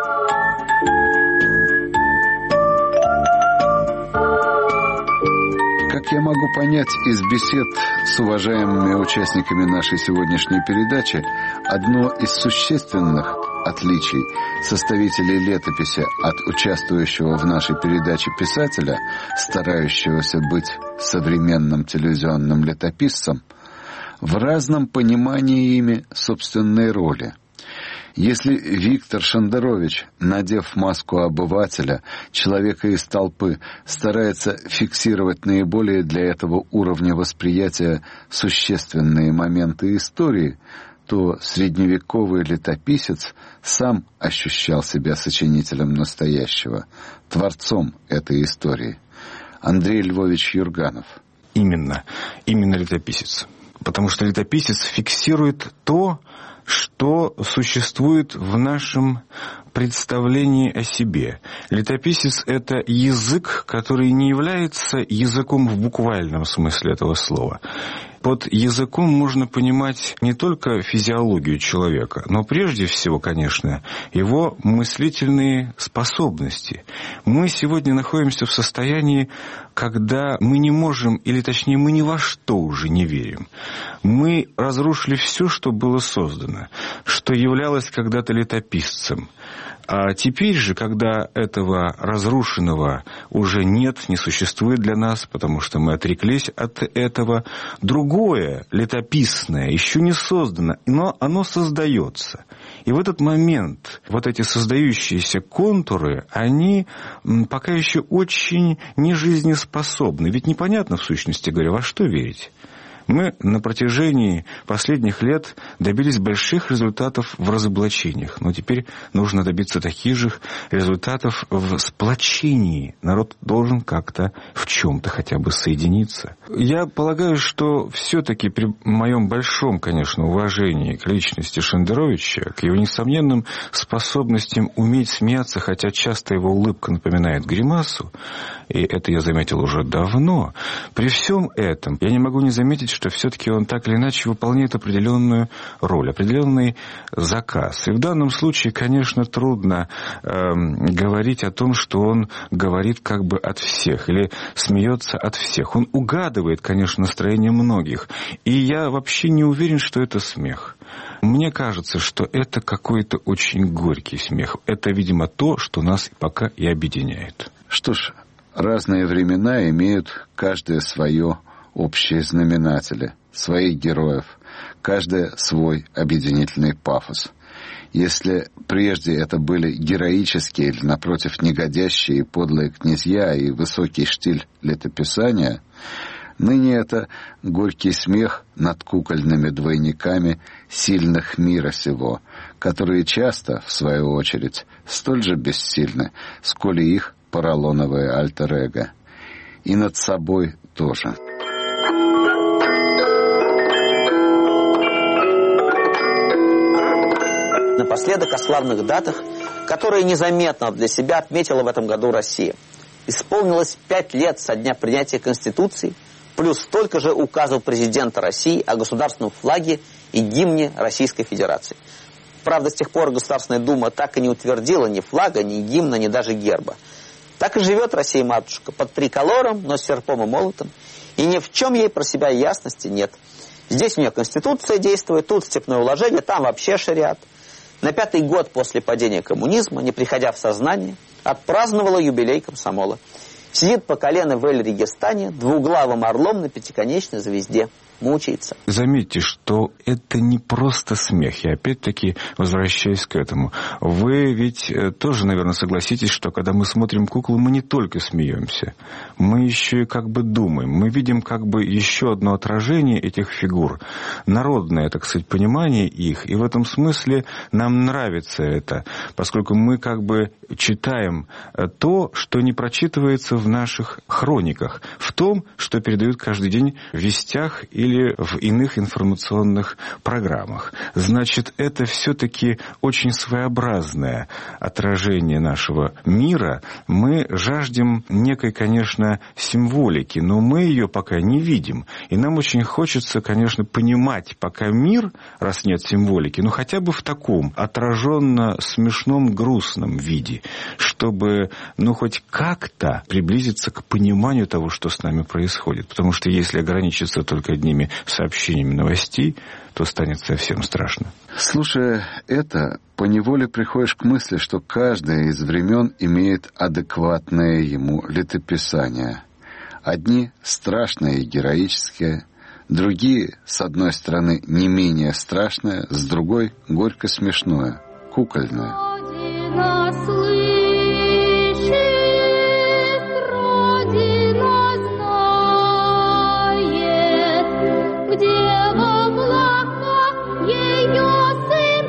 C: Как я могу понять из бесед с уважаемыми участниками нашей сегодняшней передачи, одно из существенных отличий составителей летописи от участвующего в нашей передаче писателя, старающегося быть современным телевизионным летописцем, в разном понимании ими собственной роли. Если Виктор Шендерович, надев маску обывателя, человека из толпы, старается фиксировать наиболее для этого уровня восприятия существенные моменты истории, то средневековый летописец сам ощущал себя сочинителем настоящего, творцом этой истории. Андрей Львович Юрганов.
F: Именно, именно летописец. Потому что летописец фиксирует то, что существует в нашем представлении о себе. Летописец — это язык, который не является языком в буквальном смысле этого слова. Под языком можно понимать не только физиологию человека, но прежде всего, конечно, его мыслительные способности. Мы сегодня находимся в состоянии, когда мы не можем, или точнее мы ни во что уже не верим. Мы разрушили все, что было создано, что являлось когда-то летописцем. А теперь же, когда этого разрушенного уже нет, не существует для нас, потому что мы отреклись от этого, другое, летописное, еще не создано, но оно создается. И в этот момент вот эти создающиеся контуры, они пока еще очень нежизнеспособны. Ведь непонятно, в сущности говоря, во что верить. Мы на протяжении последних лет добились больших результатов в разоблачениях, но теперь нужно добиться таких же результатов в сплочении. Народ должен как-то в чем-то хотя бы соединиться. Я полагаю, что все-таки при моем большом, конечно, уважении к личности Шендеровича, к его несомненным способностям уметь смеяться, хотя часто его улыбка напоминает гримасу, и это я заметил уже давно, при всем этом я не могу не заметить, что все-таки он так или иначе выполняет определенную роль, определенный заказ. И в данном случае, конечно, трудно э, говорить о том, что он говорит как бы от всех или смеется от всех. Он угадывает, конечно, настроение многих. И я вообще не уверен, что это смех. Мне кажется, что это какой-то очень горький смех. Это, видимо, то, что нас пока и объединяет.
C: Что ж, разные времена имеют каждое свое общие знаменатели, своих героев, каждый свой объединительный пафос. Если прежде это были героические или, напротив, негодящие и подлые князья и высокий штиль летописания, ныне это горький смех над кукольными двойниками сильных мира сего, которые часто, в свою очередь, столь же бессильны, сколь и их поролоновое альтер-эго. И над собой тоже.
Q: Напоследок о славных датах, которые незаметно для себя отметила в этом году Россия. Исполнилось пять лет со дня принятия Конституции, плюс столько же указов президента России о государственном флаге и гимне Российской Федерации. Правда, с тех пор Государственная Дума так и не утвердила ни флага, ни гимна, ни даже герба. Так и живет Россия-матушка, под триколором, но с серпом и молотом, и ни в чем ей про себя ясности нет. Здесь у нее Конституция действует, тут степное уложение, там вообще шариат. На пятый год после падения коммунизма, не приходя в сознание, отпраздновала юбилей комсомола. Сидит по колено в Эль-Регистане двуглавым орлом на пятиконечной звезде. мучается.
F: Заметьте, что это не просто смех. Я опять-таки возвращаюсь к этому. Вы ведь тоже, наверное, согласитесь, что когда мы смотрим куклы, мы не только смеемся. Мы еще и как бы думаем. Мы видим как бы еще одно отражение этих фигур. Народное, так сказать, понимание их. И в этом смысле нам нравится это, поскольку мы как бы читаем то, что не прочитывается в наших хрониках, в том, что передают каждый день в вестях или в иных информационных программах. Значит, это все-таки очень своеобразное отражение нашего мира. Мы жаждем некой, конечно, символики, но мы ее пока не видим. И нам очень хочется, конечно, понимать пока мир, раз нет символики, но хотя бы в таком отраженно смешном, грустном виде, чтобы, ну, хоть как-то приблизиться к пониманию того, что с нами происходит. Потому что если ограничиться только одними сообщениями новостей, то станет совсем страшно.
C: Слушая это, поневоле приходишь к мысли, что каждое из времен имеет адекватное ему летописание. Одни страшные и героические, другие, с одной стороны, не менее страшное, с другой — горько смешное, кукольное.
N: Родина слышит, Родина знает, где в облаках ее сын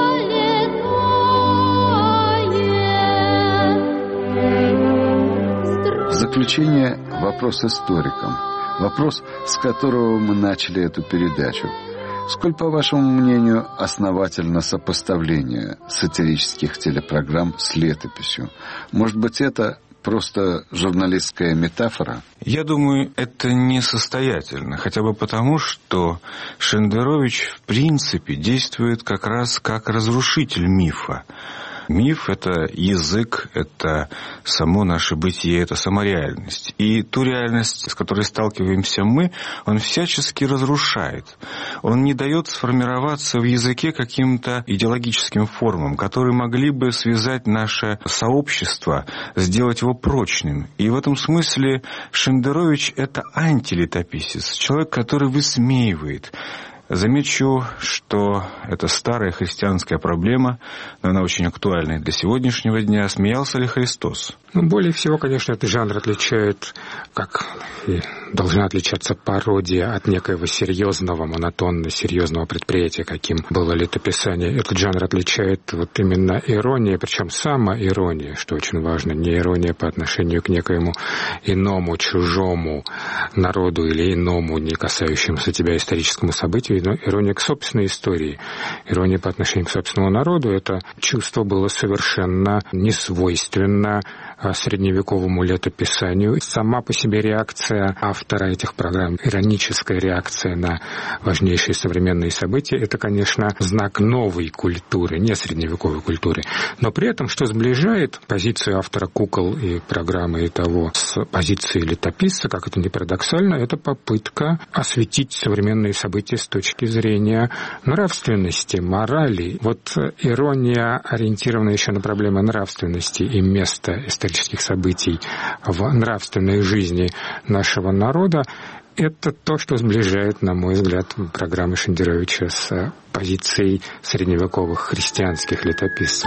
N: пролетает.
C: В заключение вопрос историкам. Вопрос, с которого мы начали эту передачу. Сколь, по вашему мнению, основательно сопоставление сатирических телепрограмм с летописью? Может быть, это просто журналистская метафора?
F: Я думаю, это несостоятельно. Хотя бы потому, что Шендерович в принципе действует как раз как разрушитель мифа. Миф — это язык, это само наше бытие, это сама реальность. И ту реальность, с которой сталкиваемся мы, он всячески разрушает. Он не дает сформироваться в языке каким-то идеологическим формам, которые могли бы связать наше сообщество, сделать его прочным. И в этом смысле Шендерович — это антилетописец, человек, который высмеивает. Замечу, что это старая христианская проблема, но она очень актуальна и для сегодняшнего дня. Смеялся ли Христос?
O: Ну, более всего, конечно, этот жанр отличает, как и должна отличаться пародия от некоего серьезного, монотонно-серьезного предприятия, каким было летописание. Этот жанр отличает вот именно ирония, причем самоирония, что очень важно, не ирония по отношению к некоему иному, чужому народу или иному, не касающемуся тебя историческому событию, но ирония к собственной истории. Ирония по отношению к собственному народу, это чувство было совершенно несвойственно средневековому летописанию. Сама по себе реакция автора этих программ, ироническая реакция на важнейшие современные события, это, конечно, знак новой культуры, не средневековой культуры. Но при этом, что сближает позицию автора «Кукол» и программы и того с позицией летописца, как это ни парадоксально, это попытка осветить современные события с точки зрения нравственности, морали. Вот ирония, ориентированная еще на проблемы нравственности и места исторических событий в нравственной жизни нашего народа, это то, что сближает, на мой взгляд, программы Шендеровича с позицией средневековых христианских летописцев.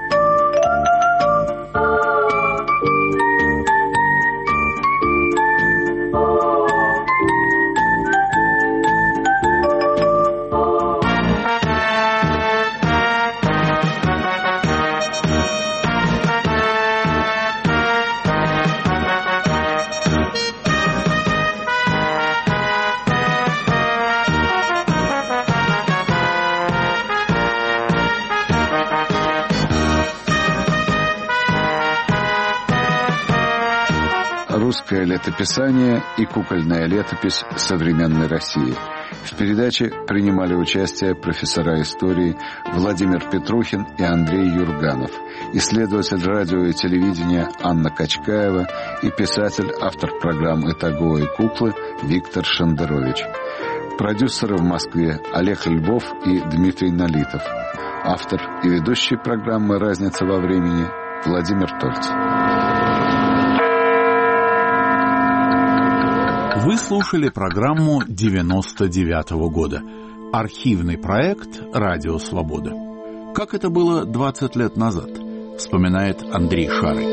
C: Русское летописание и кукольная летопись современной России. В передаче принимали участие профессора истории Владимир Петрухин и Андрей Юрганов, исследователь радио и телевидения Анна Качкаева и писатель, автор программ «Итого» и «Куклы» Виктор Шендерович. Продюсеры в Москве Олег Львов и Дмитрий Налитов. Автор и ведущий программы «Разница во времени» Владимир Тольц.
I: Вы слушали программу девяносто девятого года. Архивный проект «Радио Свобода». Как это было двадцать лет назад, вспоминает Андрей Шарый.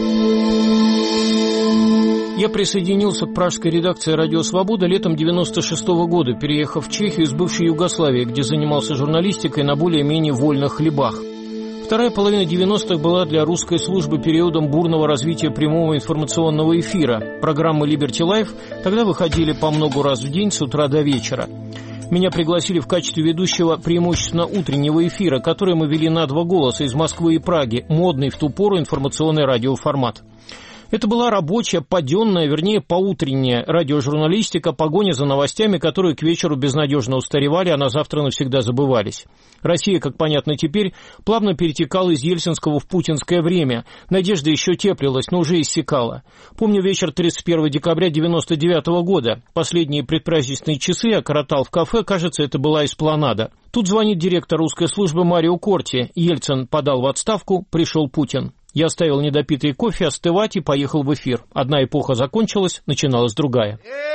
P: Я присоединился к пражской редакции «Радио Свобода» летом девяносто шестого года, переехав в Чехию из бывшей Югославии, где занимался журналистикой на более-менее вольных хлебах. Вторая половина девяностых была для русской службы периодом бурного развития прямого информационного эфира. Программы Liberty Life тогда выходили по много раз в день с утра до вечера. Меня пригласили в качестве ведущего преимущественно утреннего эфира, который мы вели на два голоса из Москвы и Праги, модный в ту пору информационный радиоформат. Это была рабочая, паденная, вернее, поутренняя радиожурналистика, погоня за новостями, которые к вечеру безнадежно устаревали, а на завтра навсегда забывались. Россия, как понятно теперь, плавно перетекала из ельцинского в путинское время. Надежда еще теплилась, но уже иссякала. Помню вечер тридцать первого декабря девяносто девятого года. Последние предпраздничные часы я коротал в кафе, кажется, это была Эспланада. Тут звонит директор русской службы Марио Корти. Ельцин подал в отставку, пришел Путин. Я оставил недопитый кофе остывать и поехал в эфир. Одна эпоха закончилась, начиналась другая.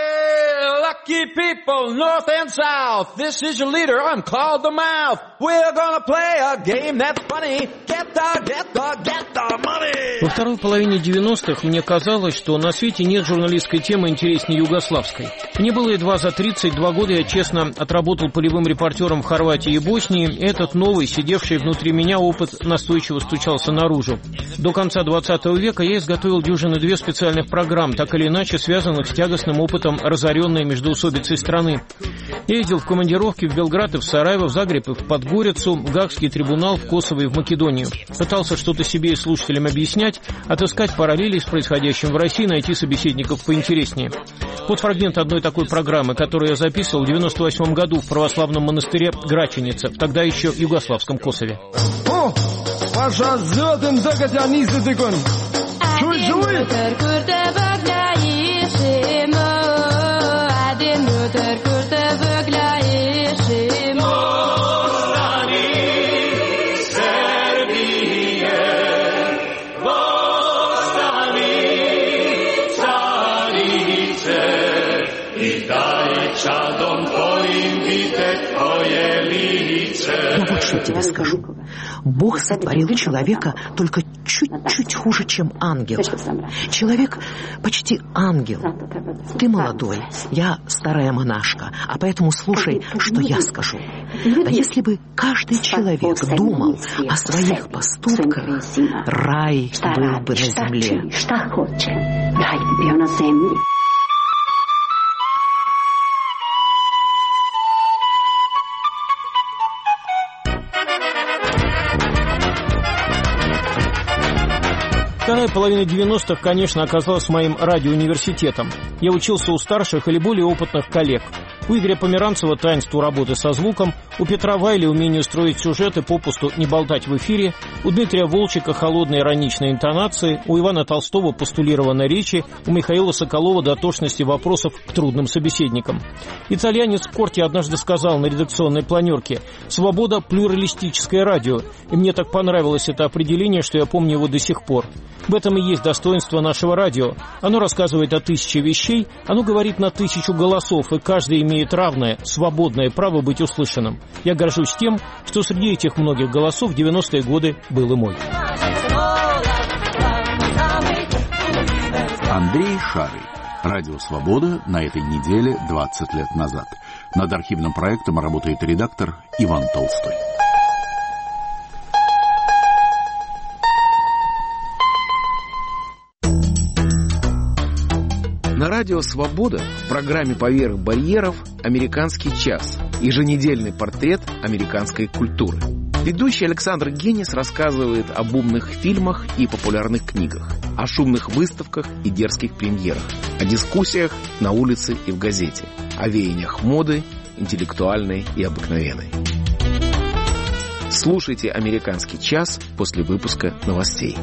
S: Lucky people, north and south, this is your leader, I'm called the mouth. We're gonna play a game that's funny. Get the, get the, get the money.
P: Во второй половине девяностых мне казалось, что на свете нет журналистской темы интереснее югославской. Мне было едва за тридцать два года, я честно отработал полевым репортером в Хорватии и Боснии. Этот новый, сидевший внутри меня опыт настойчиво стучался наружу. До конца двадцатого века я изготовил дюжины две специальных программ, так или иначе связанных с тягостным опытом разоренной междоусобицей страны. Я ездил в командировки в Белград и в Сараево, в Загреб и в Подгорицу, в Гаагский трибунал, в Косово и в Македонию. Пытался что-то себе и слушателям объяснять, отыскать параллели с происходящим в России, найти собеседников поинтереснее. Вот фрагмент одной такой программы, которую я записывал в девяносто восьмом году в православном монастыре Граченица, в тогда еще югославском Косове.
S: О, Паша, зётен, докатя, нисы тыкон. Чуй, чуй!
U: Я вот что тебе скажу. Бог сотворил человека только чуть-чуть хуже, чем ангел. Человек почти ангел. Ты молодой, я старая монашка, а поэтому слушай, что я скажу. Да если бы каждый человек думал о своих поступках, рай был бы на земле.
P: Вторая половина девяностых, конечно, оказалась моим радиоуниверситетом. Я учился у старших или более опытных коллег. У Игоря Померанцева таинству работы со звуком, у Петра Вайли умению строить сюжеты, попусту не болтать в эфире, у Дмитрия Волчика холодные ироничные интонации, у Ивана Толстого постулированной речи, у Михаила Соколова дотошности вопросов к трудным собеседникам. Итальянец Корти однажды сказал на редакционной планерке: «Свобода – плюралистическое радио», и мне так понравилось это определение, что я помню его до сих пор. В этом и есть достоинство нашего радио. Оно рассказывает о тысяче вещей, оно говорит на тысячу голосов, и каждый имеет равное, свободное право быть услышанным. Я горжусь тем, что среди этих многих голосов в девяностые годы был и мой.
I: Андрей Шарый. Радио «Свобода» на этой неделе двадцать лет назад. Над архивным проектом работает редактор Иван Толстой.
V: На радио «Свобода» в программе «Поверх барьеров» «Американский час» – еженедельный портрет американской культуры. Ведущий Александр Генис рассказывает об умных фильмах и популярных книгах, о шумных выставках и дерзких премьерах, о дискуссиях на улице и в газете, о веяниях моды, интеллектуальной и обыкновенной. Слушайте «Американский час» после выпуска новостей.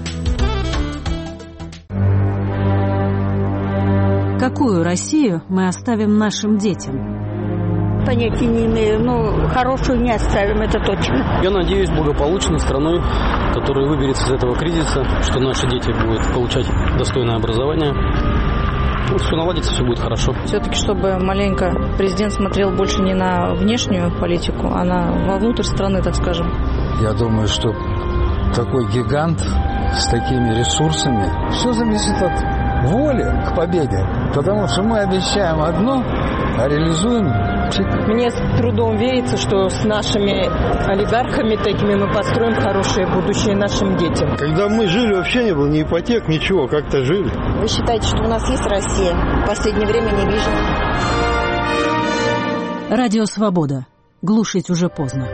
T: Какую Россию мы оставим нашим детям?
W: Понятия не имею, но хорошую не оставим, это точно.
X: Я надеюсь благополучной страной, которая выберется из этого кризиса, что наши дети будут получать достойное образование, все наладится, все будет хорошо.
R: Все-таки, чтобы маленько президент смотрел больше не на внешнюю политику, а на вовнутрь страны, так скажем.
A: Я думаю, что такой гигант с такими ресурсами, все зависит от воли к победе. Потому что мы обещаем одно, а реализуем.
B: Мне с трудом верится, что с нашими олигархами такими мы построим хорошее будущее нашим детям.
H: Когда мы жили, вообще не было ни ипотек, ничего, как-то жили.
K: Вы считаете, что у нас есть Россия? В последнее время не вижу.
T: Радио «Свобода». Глушить уже поздно.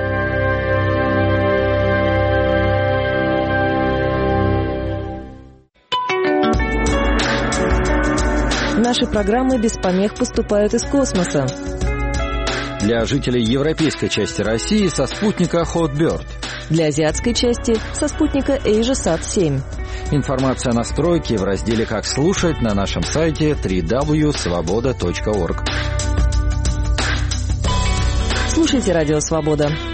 Y: Наши программы без помех поступают из космоса.
Z: Для жителей европейской части России со спутника Hotbird.
Y: Для азиатской части со спутника AsiaSat семь.
Z: Информация о настройке в разделе «Как слушать» на нашем сайте дабл ю дабл ю дабл ю точка свобода точка орг.
Y: Слушайте «Радио Свобода».